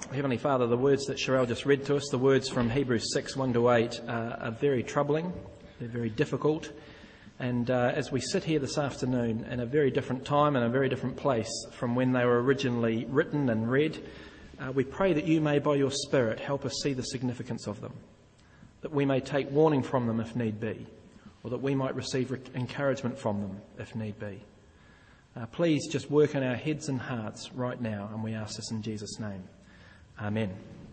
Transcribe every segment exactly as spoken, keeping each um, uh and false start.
Heavenly Father, the words that Sherelle just read to us, the words from Hebrews six, one to eight, uh, are very troubling. They're very difficult. And uh, as we sit here this afternoon in a very different time and a very different place from when they were originally written and read, uh, we pray that you may, by your Spirit, help us see the significance of them, that we may take warning from them if need be, or that we might receive re- encouragement from them if need be. Uh, please just work in our heads and hearts right now, and we ask this in Jesus' name. Amen.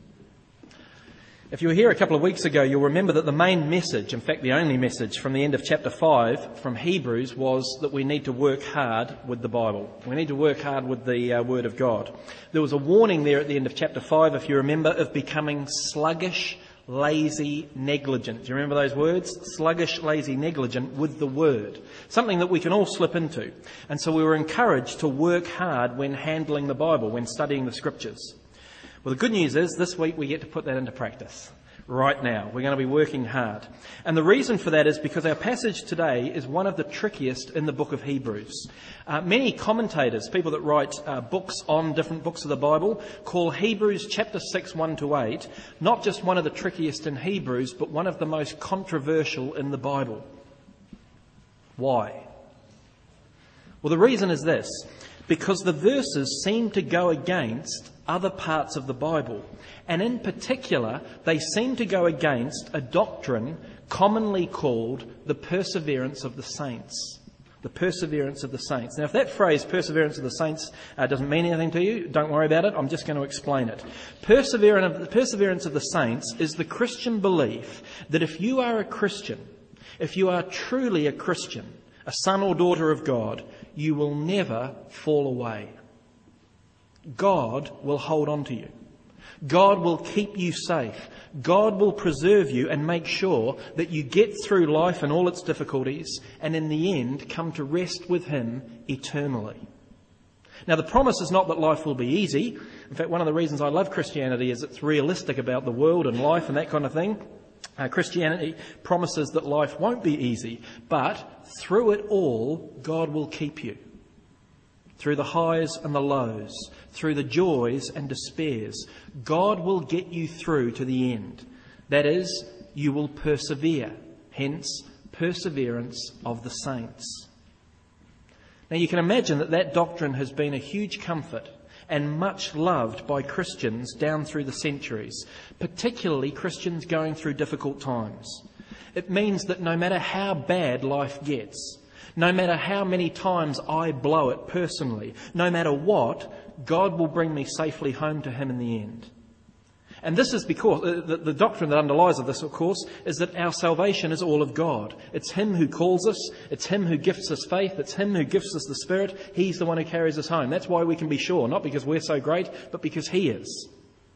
If you were here a couple of weeks ago, you'll remember that the main message, in fact the only message from the end of chapter five from Hebrews, was that we need to work hard with the Bible. We need to work hard with the uh, Word of God. There was a warning there at the end of chapter five, if you remember, of becoming sluggish, lazy, negligent. Do you remember those words? Sluggish, lazy, negligent with the Word. Something that we can all slip into. And so we were encouraged to work hard when handling the Bible, when studying the Scriptures. Well, the good news is this week we get to put that into practice. Right now. We're going to be working hard. And the reason for that is because our passage today is one of the trickiest in the book of Hebrews. Uh, many commentators, people that write uh, books on different books of the Bible, call Hebrews chapter six, one to eight, not just one of the trickiest in Hebrews, but one of the most controversial in the Bible. Why? Well, the reason is this. Because the verses seem to go against other parts of the Bible. And in particular, they seem to go against a doctrine commonly called the perseverance of the saints. The perseverance of the saints. Now, if that phrase, perseverance of the saints, uh, doesn't mean anything to you, don't worry about it. I'm just going to explain it. Perseverance of, the perseverance of the saints is the Christian belief that if you are a Christian, if you are truly a Christian, a son or daughter of God, you will never fall away. God will hold on to you. God will keep you safe. God will preserve you and make sure that you get through life and all its difficulties and in the end come to rest with Him eternally. Now, the promise is not that life will be easy. In fact, one of the reasons I love Christianity is it's realistic about the world and life and that kind of thing. Uh, Christianity promises that life won't be easy, but through it all, God will keep you. Through the highs and the lows, through the joys and despairs, God will get you through to the end. That is, you will persevere. Hence, perseverance of the saints. Now you can imagine that that doctrine has been a huge comfort and much loved by Christians down through the centuries, particularly Christians going through difficult times. It means that no matter how bad life gets, no matter how many times I blow it personally, no matter what, God will bring me safely home to Him in the end. And this is because, uh, the, the doctrine that underlies of this, of course, is that our salvation is all of God. It's Him who calls us, it's Him who gifts us faith, it's Him who gives us the Spirit. He's the one who carries us home. That's why we can be sure, not because we're so great, but because He is.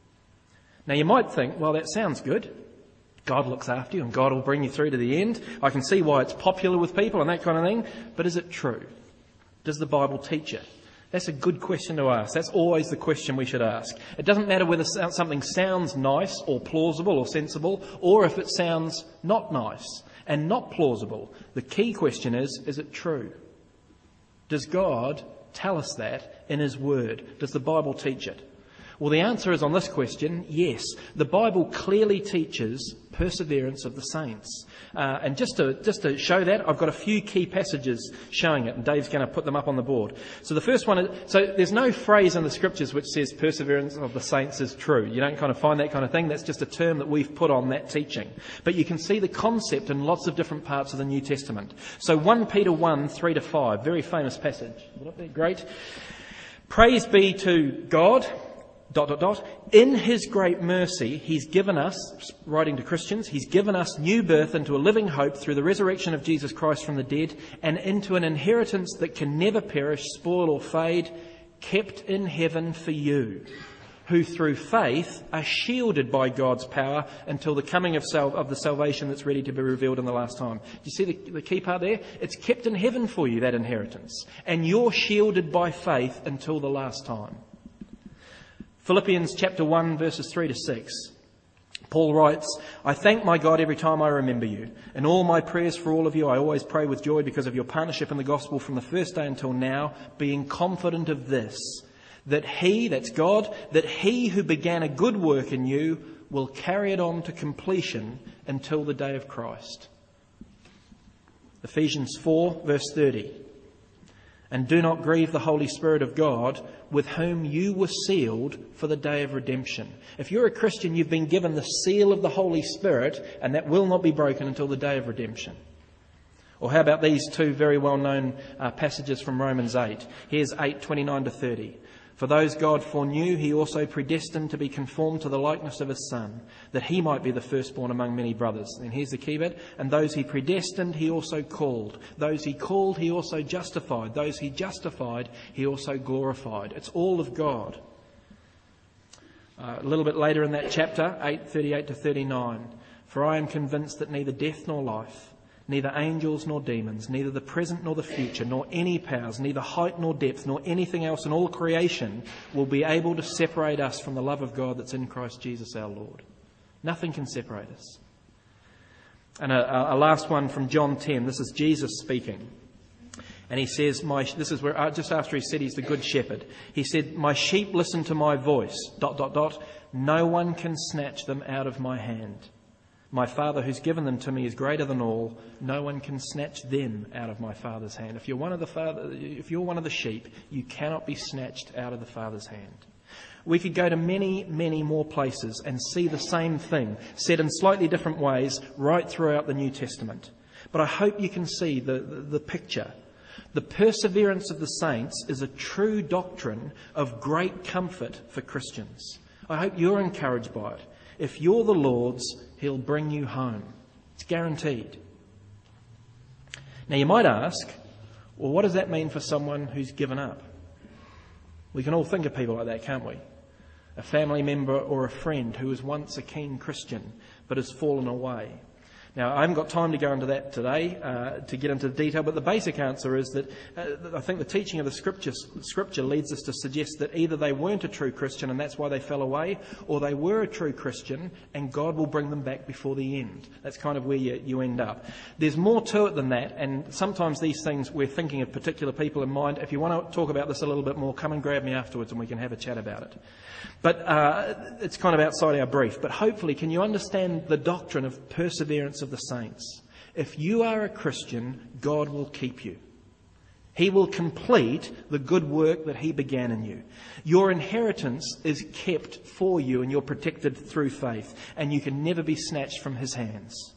Now you might think, well, that sounds good. God looks after you and God will bring you through to the end. I can see why it's popular with people and that kind of thing. But is it true? Does the Bible teach it? That's a good question to ask. That's always the question we should ask. It doesn't matter whether something sounds nice or plausible or sensible, or if it sounds not nice and not plausible. The key question is, is it true? Does God tell us that in His Word? Does the Bible teach it? Well, the answer is on this question, yes. The Bible clearly teaches perseverance of the saints. Uh, and just to just to show that, I've got a few key passages showing it, and Dave's going to put them up on the board. So the first one is, so there's no phrase in the Scriptures which says perseverance of the saints is true. You don't kind of find that kind of thing. That's just a term that we've put on that teaching. But you can see the concept in lots of different parts of the New Testament. So First Peter one, three to five, very famous passage. Would that be great? Praise be to God, dot, dot, dot. In His great mercy, He's given us, writing to Christians, He's given us new birth into a living hope through the resurrection of Jesus Christ from the dead and into an inheritance that can never perish, spoil or fade, kept in heaven for you, who through faith are shielded by God's power until the coming of, sal- of the salvation that's ready to be revealed in the last time. Do you see the, the key part there? It's kept in heaven for you, that inheritance. And you're shielded by faith until the last time. Philippians chapter one, verses three to six. Paul writes, I thank my God every time I remember you. In all my prayers for all of you, I always pray with joy because of your partnership in the gospel from the first day until now, being confident of this, that he, that's God, that he who began a good work in you will carry it on to completion until the day of Christ. Ephesians four, verse thirty. And do not grieve the Holy Spirit of God, with whom you were sealed for the day of redemption. If you're a Christian, you've been given the seal of the Holy Spirit, and that will not be broken until the day of redemption. Or how about these two very well-known uh, passages from Romans eight? Here's eight, twenty-nine to thirty. For those God foreknew, he also predestined to be conformed to the likeness of his Son, that he might be the firstborn among many brothers. And here's the key bit. And those he predestined, he also called. Those he called, he also justified. Those he justified, he also glorified. It's all of God. Uh, a little bit later in that chapter, eight, thirty-eight to thirty-nine. For I am convinced that neither death nor life, neither angels nor demons, neither the present nor the future, nor any powers, neither height nor depth, nor anything else in all creation will be able to separate us from the love of God that's in Christ Jesus our Lord. Nothing can separate us. And a, a last one from John ten. This is Jesus speaking. And he says, "My this is where just after he said he's the good shepherd. He said, my sheep listen to my voice, dot, dot, dot. No one can snatch them out of my hand. My Father who's given them to me is greater than all. No one can snatch them out of my Father's hand." If you're one of the father, if you're one of the sheep, you cannot be snatched out of the Father's hand. We could go to many, many more places and see the same thing said in slightly different ways right throughout the New Testament. But I hope you can see the, the, the picture. The perseverance of the saints is a true doctrine of great comfort for Christians. I hope you're encouraged by it. If you're the Lord's, he'll bring you home. It's guaranteed. Now you might ask, well, what does that mean for someone who's given up? We can all think of people like that, can't we? A family member or a friend who was once a keen Christian but has fallen away. Now, I haven't got time to go into that today, uh, to get into the detail, but the basic answer is that uh, I think the teaching of the scripture, scripture leads us to suggest that either they weren't a true Christian and that's why they fell away, or they were a true Christian and God will bring them back before the end. That's kind of where you, you end up. There's more to it than that, and sometimes these things, we're thinking of particular people in mind. If you want to talk about this a little bit more, come and grab me afterwards and we can have a chat about it. But uh, it's kind of outside our brief. But hopefully, can you understand the doctrine of perseverance of the saints? If you are a Christian, God will keep you. He will complete the good work that he began in you. Your inheritance is kept for you and you're protected through faith. And you can never be snatched from his hands.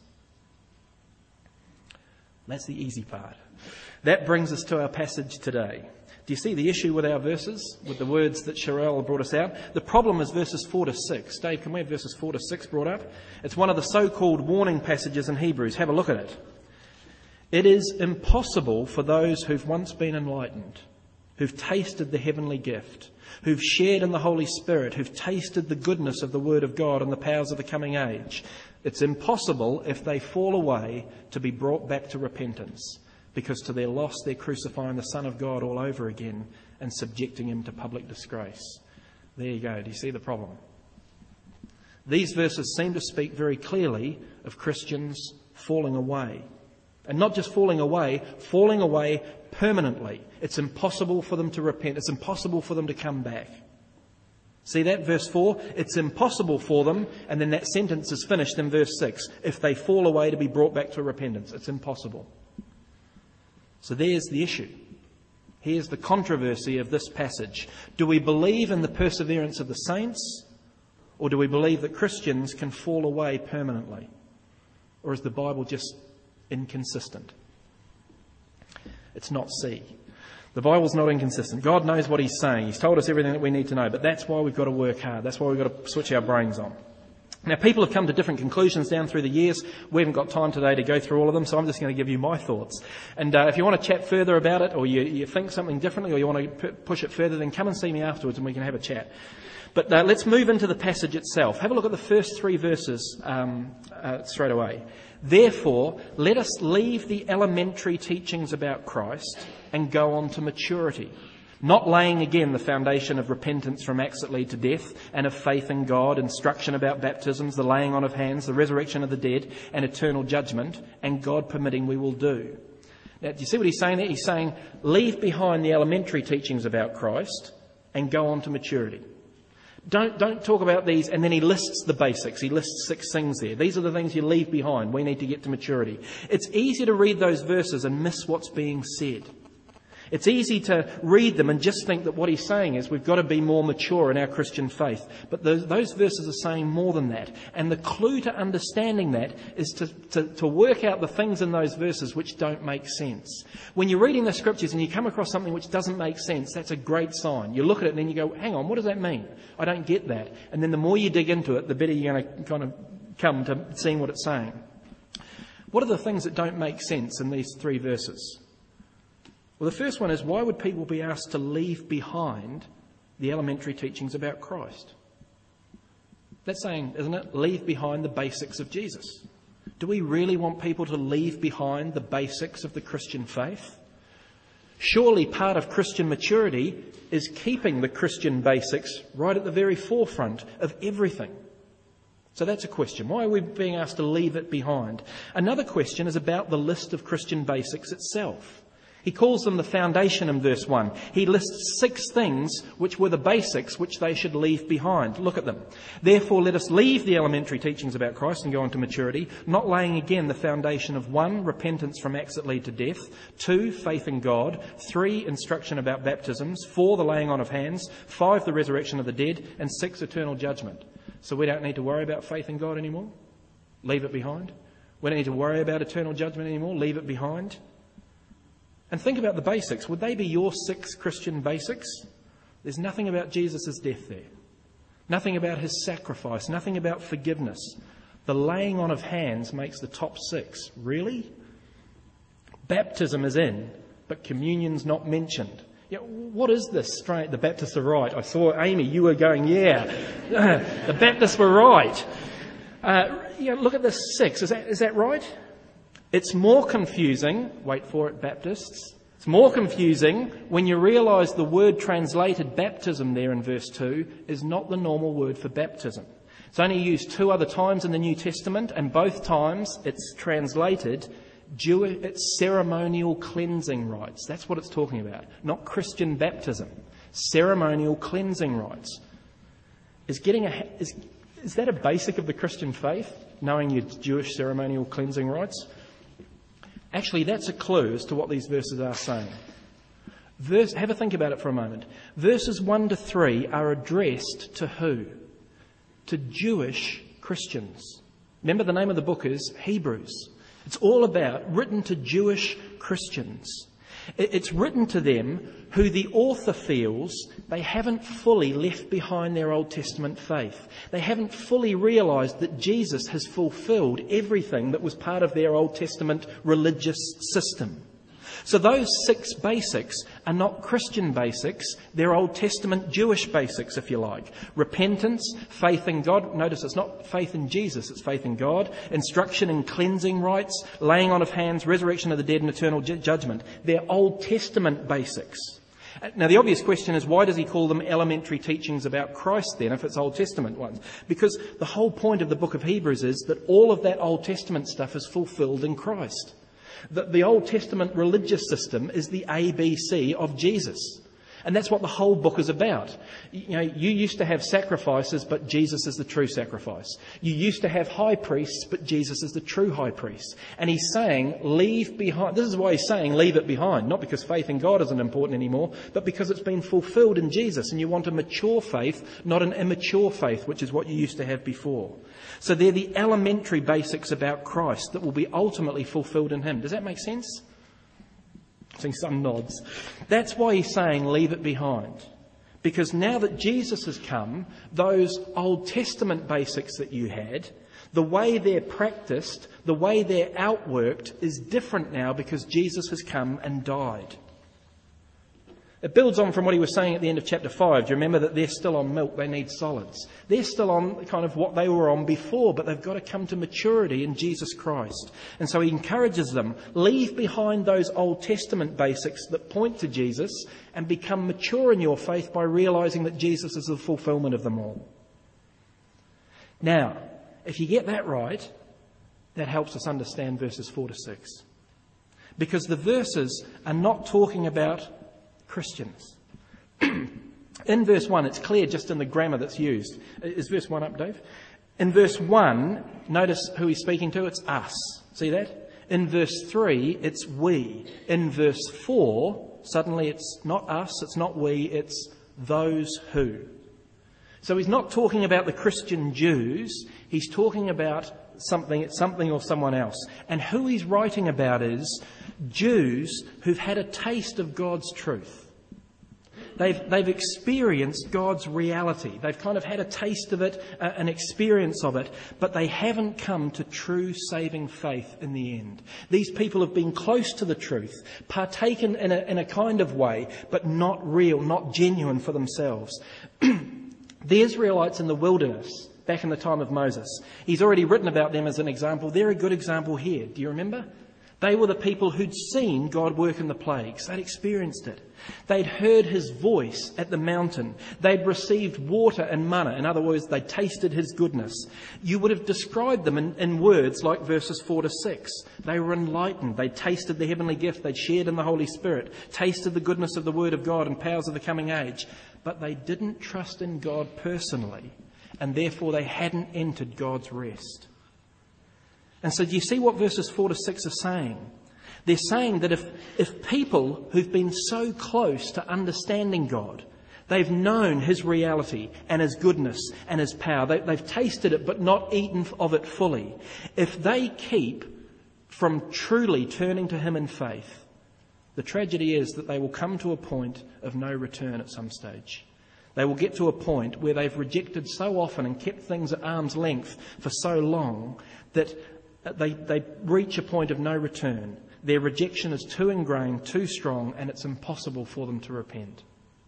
That's the easy part. That brings us to our passage today. Do you see the issue with our verses, with the words that Sherelle brought us out? The problem is verses four to six. Dave, can we have verses four to six brought up? It's one of the so-called warning passages in Hebrews. Have a look at it. It is impossible for those who've once been enlightened, who've tasted the heavenly gift, who've shared in the Holy Spirit, who've tasted the goodness of the Word of God and the powers of the coming age. It's impossible if they fall away to be brought back to repentance. Because to their loss, they're crucifying the Son of God all over again and subjecting him to public disgrace. There you go. Do you see the problem? These verses seem to speak very clearly of Christians falling away. And not just falling away, falling away permanently. It's impossible for them to repent. It's impossible for them to come back. See that? Verse four, it's impossible for them, and then that sentence is finished in verse six. If they fall away to be brought back to repentance, it's impossible. So there's the issue. Here's the controversy of this passage. Do we believe in the perseverance of the saints, or do we believe that Christians can fall away permanently? Or is the Bible just inconsistent? It's not C. The Bible's not inconsistent. God knows what he's saying. He's told us everything that we need to know, but that's why we've got to work hard. That's why we've got to switch our brains on. Now, people have come to different conclusions down through the years. We haven't got time today to go through all of them, so I'm just going to give you my thoughts. And uh, if you want to chat further about it, or you, you think something differently, or you want to p- push it further, then come and see me afterwards and we can have a chat. But uh, let's move into the passage itself. Have a look at the first three verses um, uh, straight away. Therefore, let us leave the elementary teachings about Christ and go on to maturity. Not laying again the foundation of repentance from acts that lead to death, and of faith in God, instruction about baptisms, the laying on of hands, the resurrection of the dead, and eternal judgment, and God permitting we will do. Now, do you see what he's saying there? He's saying, leave behind the elementary teachings about Christ and go on to maturity. Don't, don't talk about these, and then he lists the basics. He lists six things there. These are the things you leave behind. We need to get to maturity. It's easy to read those verses and miss what's being said. It's easy to read them and just think that what he's saying is we've got to be more mature in our Christian faith. But those, those verses are saying more than that. And the clue to understanding that is to, to, to work out the things in those verses which don't make sense. When you're reading the scriptures and you come across something which doesn't make sense, that's a great sign. You look at it and then you go, hang on, what does that mean? I don't get that. And then the more you dig into it, the better you're going to kind of come to seeing what it's saying. What are the things that don't make sense in these three verses? Well, the first one is, why would people be asked to leave behind the elementary teachings about Christ? That's saying, isn't it? Leave behind the basics of Jesus. Do we really want people to leave behind the basics of the Christian faith? Surely part of Christian maturity is keeping the Christian basics right at the very forefront of everything. So that's a question. Why are we being asked to leave it behind? Another question is about the list of Christian basics itself. He calls them the foundation in verse one. He lists six things which were the basics which they should leave behind. Look at them. Therefore, let us leave the elementary teachings about Christ and go on to maturity, not laying again the foundation of one, repentance from acts that lead to death, two, faith in God, three, instruction about baptisms, four, the laying on of hands, five, the resurrection of the dead, and six, eternal judgment. So we don't need to worry about faith in God anymore? Leave it behind. We don't need to worry about eternal judgment anymore? Leave it behind. And think about the basics. Would they be your six Christian basics? There's nothing about Jesus' death there. Nothing about his sacrifice. Nothing about forgiveness. The laying on of hands makes the top six. Really? Baptism is in, but communion's not mentioned. Yeah, what is this? Straight, the Baptists are right. I saw Amy, you were going, yeah. The Baptists were right. Uh, yeah, look at this six. Is that, is that right? It's more confusing, wait for it, Baptists, it's more confusing when you realise the word translated baptism there in verse two is not the normal word for baptism. It's only used two other times in the New Testament, and both times it's translated Jewish, it's ceremonial cleansing rites. That's what it's talking about, not Christian baptism. Ceremonial cleansing rites. Is getting a, is, is that a basic of the Christian faith, knowing your Jewish ceremonial cleansing rites? Actually, that's a clue as to what these verses are saying. Verse, have a think about it for a moment. Verses one to three are addressed to who? To Jewish Christians. Remember, the name of the book is Hebrews. It's all about, written to Jewish Christians. It's written to them who the author feels they haven't fully left behind their Old Testament faith. They haven't fully realised that Jesus has fulfilled everything that was part of their Old Testament religious system. So those six basics are not Christian basics, they're Old Testament Jewish basics, if you like. Repentance, faith in God. Notice it's not faith in Jesus, it's faith in God. Instruction in cleansing rites, laying on of hands, resurrection of the dead and eternal ju- judgment. They're Old Testament basics. Now the obvious question is, why does he call them elementary teachings about Christ then, if it's Old Testament ones? Because the whole point of the book of Hebrews is that all of that Old Testament stuff is fulfilled in Christ. The, the Old Testament religious system is the A B C of Jesus. And that's what the whole book is about. You know, you used to have sacrifices, but Jesus is the true sacrifice. You used to have high priests, but Jesus is the true high priest. And he's saying, leave behind. This is why he's saying, leave it behind. Not because faith in God isn't important anymore, but because it's been fulfilled in Jesus. And you want a mature faith, not an immature faith, which is what you used to have before. So they're the elementary basics about Christ that will be ultimately fulfilled in him. Does that make sense? I think some nods. That's why he's saying leave it behind. Because now that Jesus has come, those Old Testament basics that you had, the way they're practiced, the way they're outworked is different now because Jesus has come and died. It builds on from what he was saying at the end of chapter five. Do you remember that they're still on milk, they need solids? They're still on kind of what they were on before, but they've got to come to maturity in Jesus Christ. And so he encourages them, leave behind those Old Testament basics that point to Jesus and become mature in your faith by realising that Jesus is the fulfilment of them all. Now, if you get that right, that helps us understand verses four to six. Because the verses are not talking about Christians. In verse one, it's clear just in the grammar that's used. Is verse one up, Dave? In verse one, notice who he's speaking to. It's us. See that? In verse three, it's we. In verse four, suddenly it's not us, it's not we, it's those who. So he's not talking about the Christian Jews. He's talking about something, something or someone else. And who he's writing about is Jews who've had a taste of God's truth. They've, they've experienced God's reality. They've kind of had a taste of it, uh, an experience of it, but they haven't come to true saving faith in the end. These people have been close to the truth, partaken in a, in a kind of way, but not real, not genuine for themselves. The Israelites in the wilderness, back in the time of Moses, he's already written about them as an example. They're a good example here. Do you remember? They were the people who'd seen God work in the plagues. They'd experienced it. They'd heard his voice at the mountain. They'd received water and manna. In other words, they'd tasted his goodness. You would have described them in, in words like verses four to six. They were enlightened. They'd tasted the heavenly gift. They'd shared in the Holy Spirit, tasted the goodness of the Word of God and powers of the coming age. But they didn't trust in God personally, and therefore they hadn't entered God's rest. And so do you see what verses four to six are saying? They're saying that if, if people who've been so close to understanding God, they've known his reality and his goodness and his power, they, they've tasted it but not eaten of it fully, if they keep from truly turning to him in faith, the tragedy is that they will come to a point of no return at some stage. They will get to a point where they've rejected so often and kept things at arm's length for so long that They, they reach a point of no return. Their rejection is too ingrained, too strong, and it's impossible for them to repent.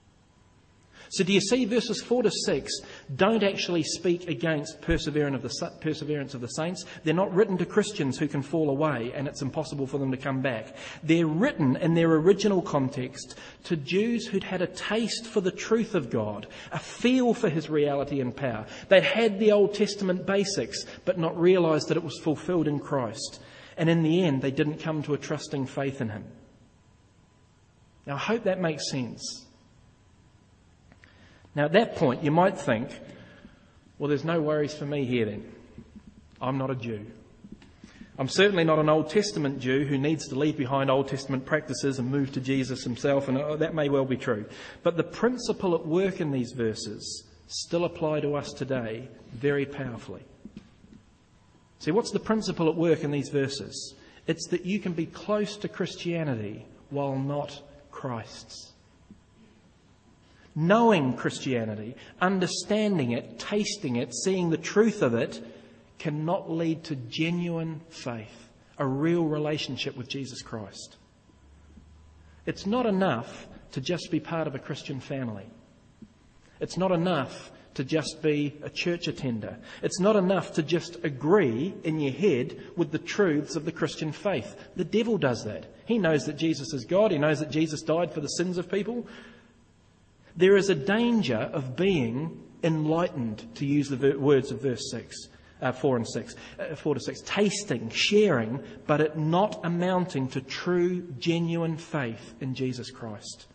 So do you see verses four to six don't actually speak against perseverance of the, perseverance of the saints. They're not written to Christians who can fall away and it's impossible for them to come back. They're written in their original context to Jews who'd had a taste for the truth of God, a feel for his reality and power. They'd had the Old Testament basics but not realised that it was fulfilled in Christ. And in the end, they didn't come to a trusting faith in him. Now, I hope that makes sense. Now, at that point, you might think, well, there's no worries for me here then. I'm not a Jew. I'm certainly not an Old Testament Jew who needs to leave behind Old Testament practices and move to Jesus himself, and oh, that may well be true. But the principle at work in these verses still apply to us today very powerfully. See, what's the principle at work in these verses? It's that you can be close to Christianity while not Christ's. Knowing Christianity, understanding it, tasting it, seeing the truth of it, cannot lead to genuine faith, a real relationship with Jesus Christ. It's not enough to just be part of a Christian family. It's not enough to just be a church attender. It's not enough to just agree in your head with the truths of the Christian faith. The devil does that. He knows that Jesus is God. He knows that Jesus died for the sins of people. There is a danger of being enlightened, to use the words of verse six, uh, four and six, uh, four to six, tasting, sharing, but it not amounting to true, genuine faith in Jesus Christ.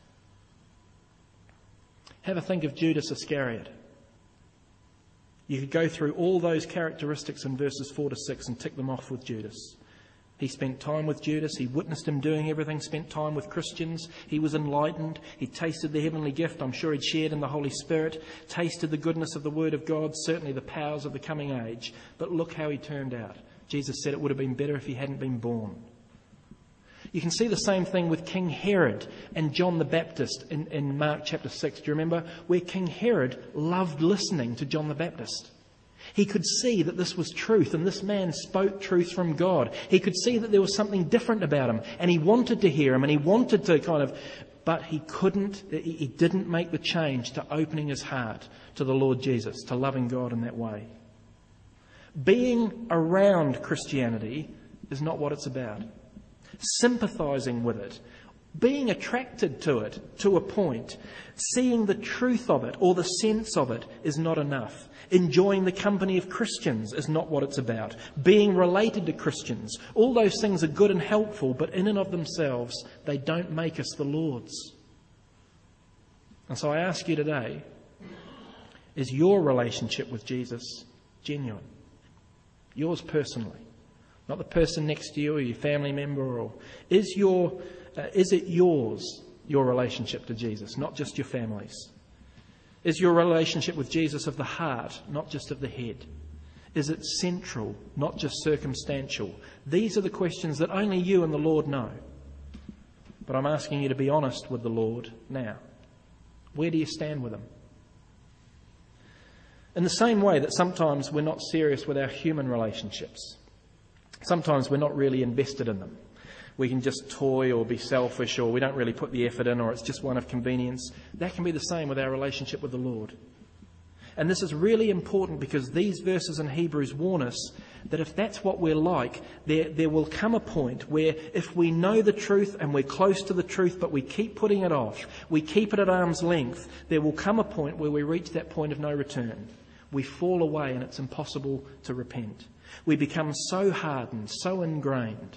Have a think of Judas Iscariot. You could go through all those characteristics in verses four to six and tick them off with Judas. He spent time with Judas. He witnessed him doing everything, spent time with Christians. He was enlightened. He tasted the heavenly gift. I'm sure he'd shared in the Holy Spirit, tasted the goodness of the Word of God, certainly the powers of the coming age. But look how he turned out. Jesus said it would have been better if he hadn't been born. You can see the same thing with King Herod and John the Baptist in, in Mark chapter six. Do you remember? Where King Herod loved listening to John the Baptist. He could see that this was truth and this man spoke truth from God. He could see that there was something different about him and he wanted to hear him and he wanted to kind of, but he couldn't, he didn't make the change to opening his heart to the Lord Jesus, to loving God in that way. Being around Christianity is not what it's about. Sympathising with it, being attracted to it to a point, seeing the truth of it or the sense of it is not enough. Enjoying the company of Christians is not what it's about. Being related to Christians, all those things are good and helpful, but in and of themselves, they don't make us the Lord's. And so I ask you today, is your relationship with Jesus genuine? Yours personally, not the person next to you or your family member. Or is your uh, is it yours, your relationship to Jesus, not just your family's? Is your relationship with Jesus of the heart, not just of the head? Is it central, not just circumstantial? These are the questions that only you and the Lord know. But I'm asking you to be honest with the Lord now. Where do you stand with him? In the same way that sometimes we're not serious with our human relationships. Sometimes we're not really invested in them. We can just toy or be selfish, or we don't really put the effort in, or it's just one of convenience. That can be the same with our relationship with the Lord. And this is really important because these verses in Hebrews warn us that if that's what we're like, there, there will come a point where if we know the truth and we're close to the truth, but we keep putting it off, we keep it at arm's length, there will come a point where we reach that point of no return. We fall away and it's impossible to repent. We become so hardened, so ingrained.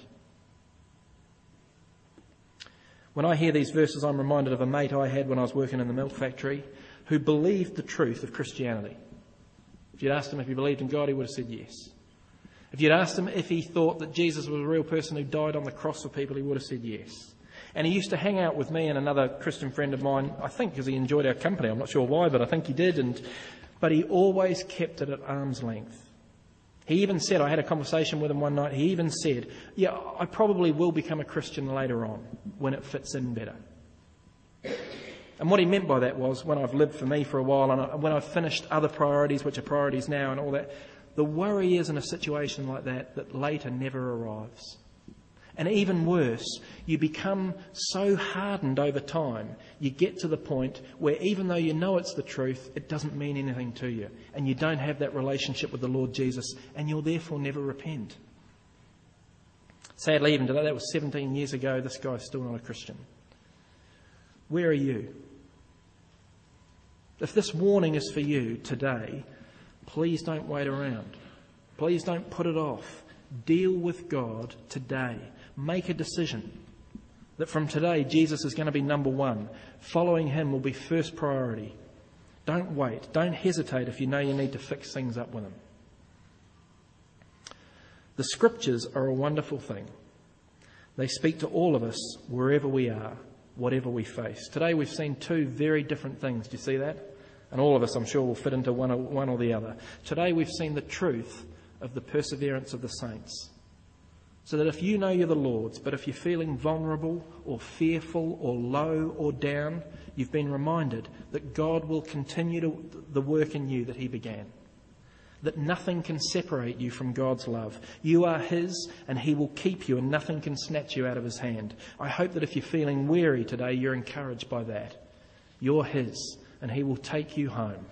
When I hear these verses, I'm reminded of a mate I had when I was working in the milk factory who believed the truth of Christianity. If you'd asked him if he believed in God, he would have said yes. If you'd asked him if he thought that Jesus was a real person who died on the cross for people, he would have said yes. And he used to hang out with me and another Christian friend of mine, I think because he enjoyed our company. I'm not sure why, but I think he did. And but he always kept it at arm's length. He even said, I had a conversation with him one night, he even said, yeah, I probably will become a Christian later on when it fits in better. And what he meant by that was, when I've lived for me for a while and when I've finished other priorities, which are priorities now and all that, the worry is in a situation like that, that later never arrives. And even worse, you become so hardened over time, you get to the point where even though you know it's the truth, it doesn't mean anything to you. And you don't have that relationship with the Lord Jesus, and you'll therefore never repent. Sadly, even today, that was seventeen years ago, this guy's still not a Christian. Where are you? If this warning is for you today, please don't wait around. Please don't put it off. Deal with God today. Make a decision that from today Jesus is going to be number one. Following him will be first priority. Don't wait. Don't hesitate if you know you need to fix things up with him. The scriptures are a wonderful thing. They speak to all of us wherever we are, whatever we face. Today we've seen two very different things. Do you see that? And all of us, I'm sure, will fit into one or, one or the other. Today we've seen the truth of the perseverance of the saints. So that if you know you're the Lord's, but if you're feeling vulnerable or fearful or low or down, you've been reminded that God will continue to, the work in you that he began. That nothing can separate you from God's love. You are his and he will keep you and nothing can snatch you out of his hand. I hope that if you're feeling weary today, you're encouraged by that. You're his and he will take you home.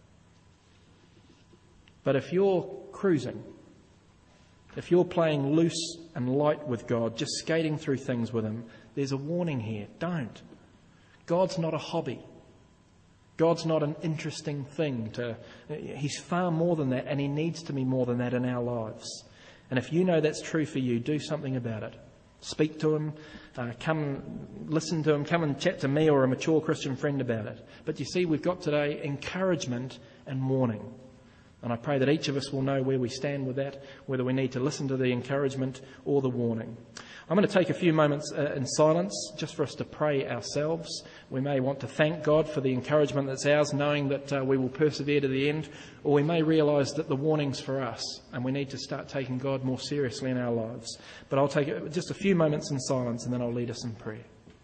But if you're cruising, if you're playing loose and light with God, just skating through things with him, there's a warning here. Don't. God's not a hobby. God's not an interesting thing to, he's far more than that, and he needs to be more than that in our lives. And if you know that's true for you, do something about it. Speak to him, uh, come listen to him, come and chat to me or a mature Christian friend about it. But you see, we've got today encouragement and warning. And I pray that each of us will know where we stand with that, whether we need to listen to the encouragement or the warning. I'm going to take a few moments uh, in silence just for us to pray ourselves. We may want to thank God for the encouragement that's ours, knowing that uh, we will persevere to the end, or we may realise that the warning's for us and we need to start taking God more seriously in our lives. But I'll take just a few moments in silence and then I'll lead us in prayer.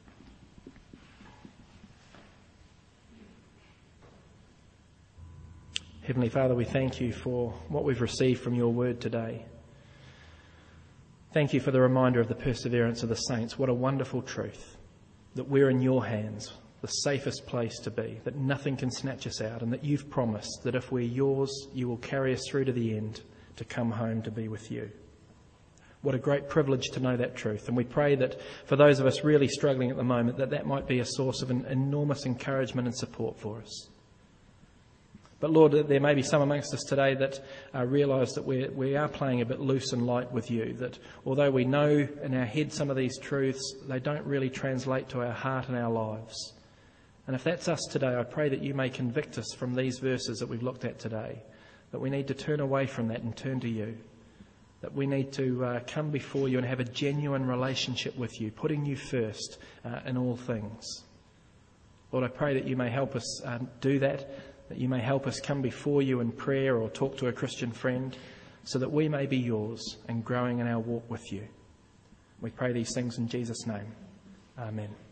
Heavenly Father, we thank you for what we've received from your word today. Thank you for the reminder of the perseverance of the saints. What a wonderful truth that we're in your hands, the safest place to be, that nothing can snatch us out, and that you've promised that if we're yours, you will carry us through to the end to come home to be with you. What a great privilege to know that truth. And we pray that for those of us really struggling at the moment, that that might be a source of an enormous encouragement and support for us. But Lord, there may be some amongst us today that uh, realise that we're, we are playing a bit loose and light with you, that although we know in our head some of these truths, they don't really translate to our heart and our lives. And if that's us today, I pray that you may convict us from these verses that we've looked at today, that we need to turn away from that and turn to you, that we need to uh, come before you and have a genuine relationship with you, putting you first uh, in all things. Lord, I pray that you may help us um, do that, that you may help us come before you in prayer or talk to a Christian friend, so that we may be yours and growing in our walk with you. We pray these things in Jesus' name. Amen.